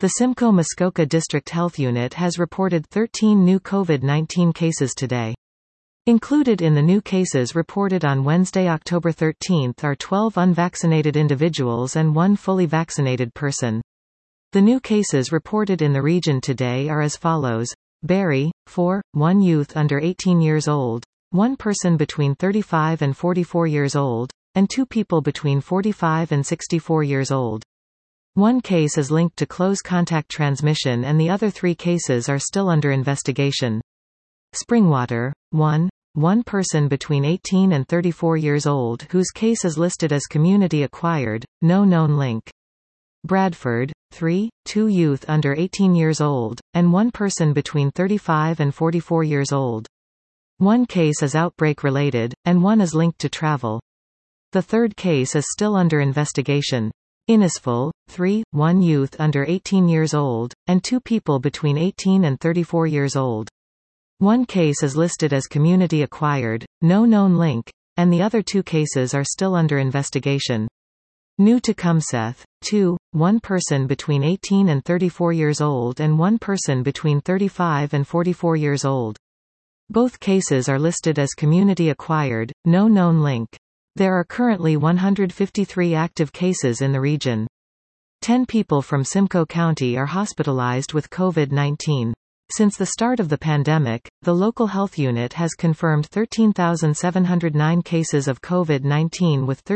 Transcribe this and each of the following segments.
The Simcoe Muskoka District Health Unit has reported 13 new COVID-19 cases today. Included in the new cases reported on Wednesday, October 13 are 12 unvaccinated individuals and 1 fully vaccinated person. The new cases reported in the region today are as follows. Barrie, 4, 1 youth under 18 years old, 1 person between 35 and 44 years old, and 2 people between 45 and 64 years old. 1 case is linked to close contact transmission and the other 3 cases are still under investigation. Springwater, 1 person between 18 and 34 years old whose case is listed as community acquired, no known link. Bradford, 3, 2 youth under 18 years old, and 1 person between 35 and 44 years old. 1 case is outbreak related, and 1 is linked to travel. The 3rd case is still under investigation. Innisfil, 3, 1 youth under 18 years old, and 2 people between 18 and 34 years old. 1 case is listed as community acquired, no known link, and the other 2 cases are still under investigation. New Tecumseth, 2, 1 person between 18 and 34 years old and 1 person between 35 and 44 years old. Both cases are listed as community acquired, no known link. There are currently 153 active cases in the region. 10 people from Simcoe County are hospitalized with COVID-19. Since the start of the pandemic, the local health unit has confirmed 13,709 cases of COVID-19 with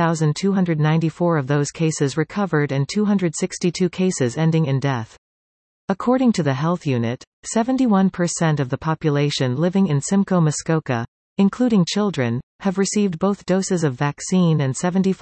13,294 of those cases recovered and 262 cases ending in death. According to the health unit, 71% of the population living in Simcoe Muskoka, including children, have received both doses of vaccine and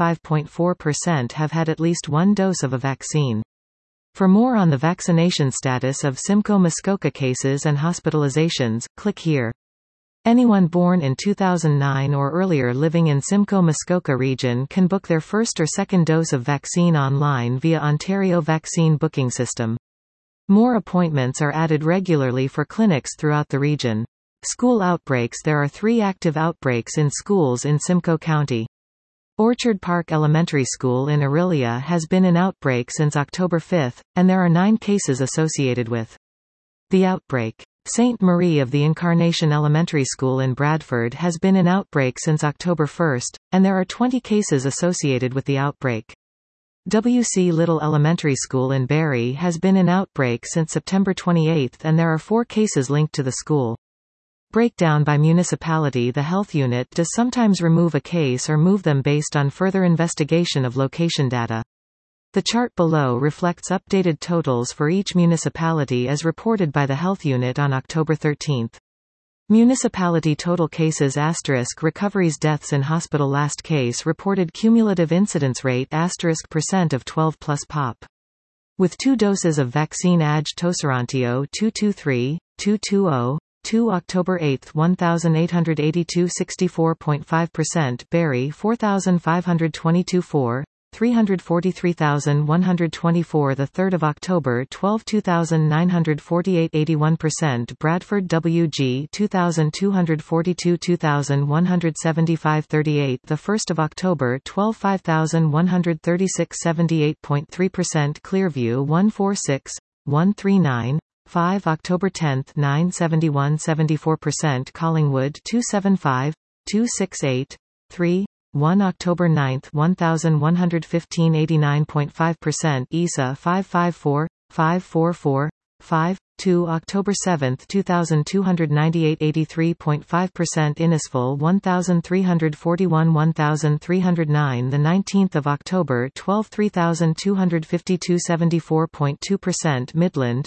75.4% have had at least 1 dose of a vaccine. For more on the vaccination status of Simcoe Muskoka cases and hospitalizations, click here. Anyone born in 2009 or earlier living in Simcoe Muskoka region can book their first or second dose of vaccine online via Ontario Vaccine Booking System. More appointments are added regularly for clinics throughout the region. School outbreaks. There are 3 active outbreaks in schools in Simcoe County. Orchard Park Elementary School in Orillia has been in outbreak since October 5, and there are 9 cases associated with the outbreak. St. Marie of the Incarnation Elementary School in Bradford has been in outbreak since October 1, and there are 20 cases associated with the outbreak. W.C. Little Elementary School in Barrie has been in outbreak since September 28 and there are 4 cases linked to the school. Breakdown by municipality. The health unit does sometimes remove a case or move them based on further investigation of location data. The chart below reflects updated totals for each municipality as reported by the health unit on October 13. Municipality total cases * recoveries deaths in hospital last case reported cumulative incidence rate * % of 12 plus pop. With 2 doses of vaccine Toserantio 223, 220, 2 October 8 1882 64.5% Barrie 4522 4 343,124 the 3rd of October 12 2948 81% Bradford WG 2242 2175 38 the 1st of October 12 5136 78.3% Clearview 146 139 5 October 10 971 74% Collingwood 275 268 3 1 October 9 1115 89.5% ESA 554 544 5 2 October 7 2298 83.5% Innisfil 1341 1309 the 19th of October 12 3252 74.2% Midland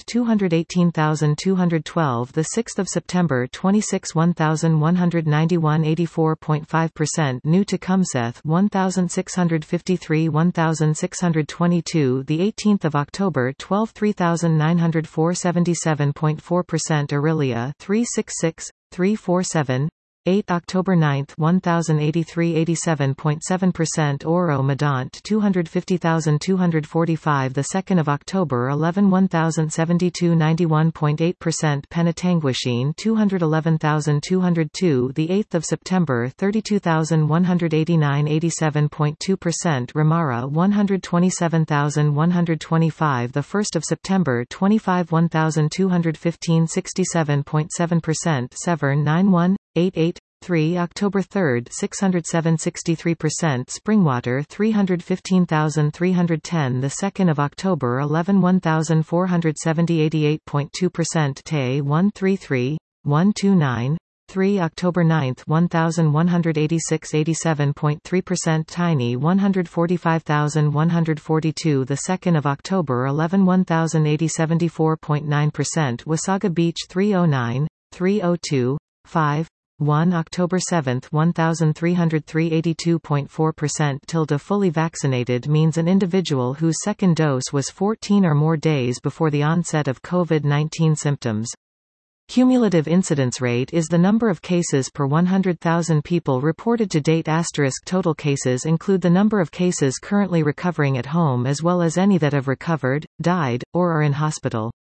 218212 the 6th of September 26 1191 84.5% New Tecumseth 1653 1622 the 18th of October 12 3904 77.4% Orillia 366 347 8 October 9 1083 87.7% Oro Medant 250,245 the 2nd of October 11 1072 91.8% Penetanguishene 211,202 the 8th of September 32,189 87.2% Ramara 127,125 the 1st of September 25 1215 67.7% Severn 91 88 3 October 3 607 63% Springwater 315,310 the 2nd of October 11 1470 88.2% Tay 133 129 3 October 9 1186 87.3% Tiny 145,142 the 2nd of October 11 1080 74.9% Wasaga Beach 309 302 5 1 October 7 1303 82.4% tilde Fully vaccinated means an individual whose second dose was 14 or more days before the onset of COVID-19 symptoms. Cumulative incidence rate is the number of cases per 100,000 people reported to date. Total cases include the number of cases currently recovering at home as well as any that have recovered, died, or are in hospital.